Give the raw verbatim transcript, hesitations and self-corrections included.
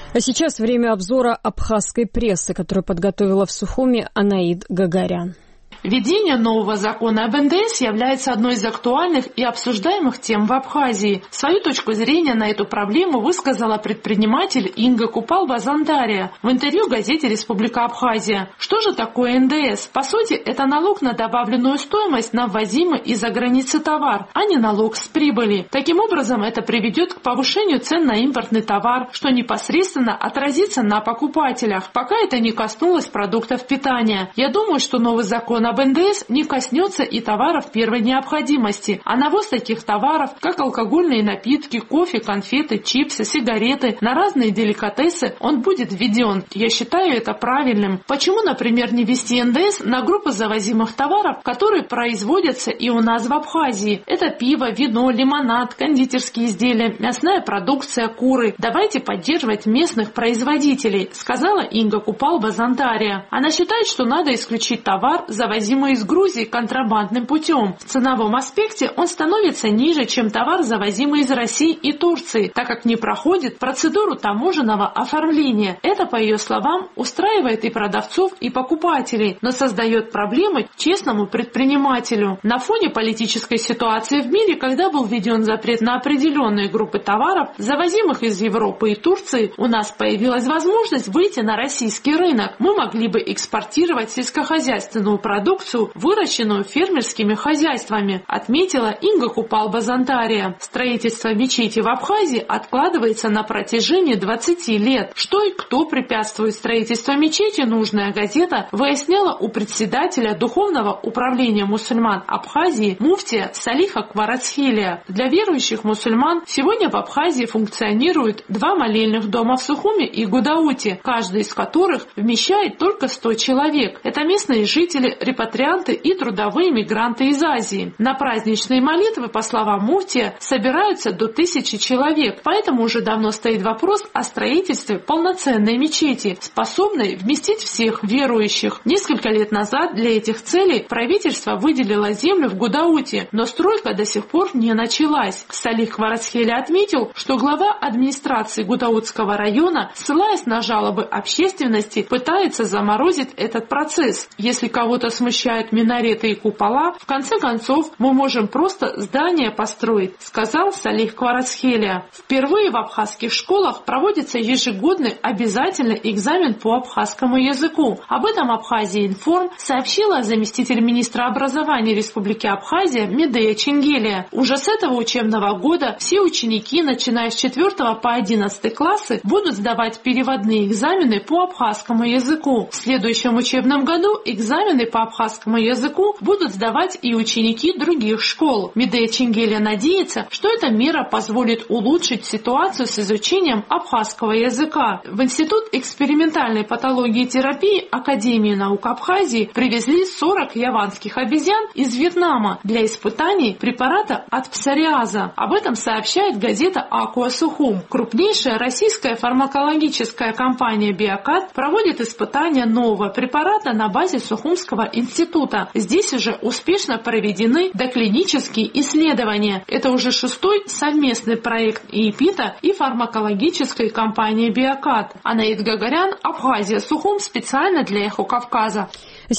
А сейчас время обзора абхазской прессы, которую подготовила в Сухуми Анаид Гагарян. Введение нового закона об эн дэ эс является одной из актуальных и обсуждаемых тем в Абхазии. Свою точку зрения на эту проблему высказала предприниматель Инга Купал-Базандария в интервью газете «Республика Абхазия». Что же такое эн дэ эс? По сути, это налог на добавленную стоимость на ввозимый из-за границы товар, а не налог с прибыли. Таким образом, это приведет к повышению цен на импортный товар, что непосредственно отразится на покупателях, пока это не коснулось продуктов питания. Я думаю, что новый закон об эн дэ эс не коснется и товаров первой необходимости, а навоз таких товаров, как алкогольные напитки, кофе, конфеты, чипсы, сигареты, на разные деликатесы, он будет введен. Я считаю это правильным. Почему, например, не ввести эн дэ эс на группы завозимых товаров, которые производятся и у нас в Абхазии? Это пиво, вино, лимонад, кондитерские изделия, мясная продукция, куры. Давайте поддерживать местных производителей, сказала Инга Купал-Базандария. Она считает, что надо исключить товар, завозимый из Грузии контрабандным путем. В ценовом аспекте он становится ниже, чем товар, завозимый из России и Турции, так как не проходит процедуру таможенного оформления. Это, по ее словам, устраивает и продавцов, и покупателей, но создает проблемы честному предпринимателю. На фоне политической ситуации в мире, когда был введен запрет на определенные группы товаров, завозимых из Европы и Турции, у нас появилась возможность выйти на российский рынок. Мы могли бы экспортировать сельскохозяйственную продукцию, выращенную фермерскими хозяйствами, отметила Инга Купал-Базандария. Строительство мечети в Абхазии откладывается на протяжении двадцати лет. Что и кто препятствует строительству мечети, нужная газета выясняла у председателя Духовного управления мусульман Абхазии муфтия Салиха Кварацхелия. Для верующих мусульман сегодня в Абхазии функционируют два молельных дома в Сухуми и Гудауте, каждый из которых вмещает только сто человек. Это местные жители, репатрианты и трудовые мигранты из Азии. На праздничные молитвы, по словам муфтия, собираются до тысячи человек, поэтому уже давно стоит вопрос о строительстве полноценной мечети, способной вместить всех верующих. Несколько лет назад для этих целей правительство выделило землю в Гудауте, но стройка до сих пор не началась. Салих Кварацхели отметил, что глава администрации Гудаутского района, ссылаясь на жалобы общественности, пытается заморозить этот процесс. Если кого-то смущают минареты и купола, в конце концов мы можем просто здание построить, сказал Салих Кварацхелия. Впервые в абхазских школах проводится ежегодный обязательный экзамен по абхазскому языку. Об этом Абхазия Информ сообщила заместитель министра образования Республики Абхазия Медея Ченгелия. Уже с этого учебного года все ученики, начиная с четвёртого по одиннадцатый классы, будут сдавать переводные экзамены по абхазскому языку. В следующем учебном году экзамены по абхазскому языку будут сдавать и ученики других школ. Медея Ченгелия надеется, что эта мера позволит улучшить ситуацию с изучением абхазского языка. В Институт экспериментальной патологии и терапии Академии наук Абхазии привезли сорок яванских обезьян из Вьетнама для испытаний препарата от псориаза. Об этом сообщает газета Акуа Сухум. Крупнейшая российская фармакологическая компания Биокат проводит испытания нового препарата на базе Сухумского института. Здесь уже успешно проведены доклинические исследования. Это уже шестой совместный проект ИЭПИТа и фармакологической компании Биокат. Анаид Гагарян, Абхазия, Сухум, специально для Эхо Кавказа.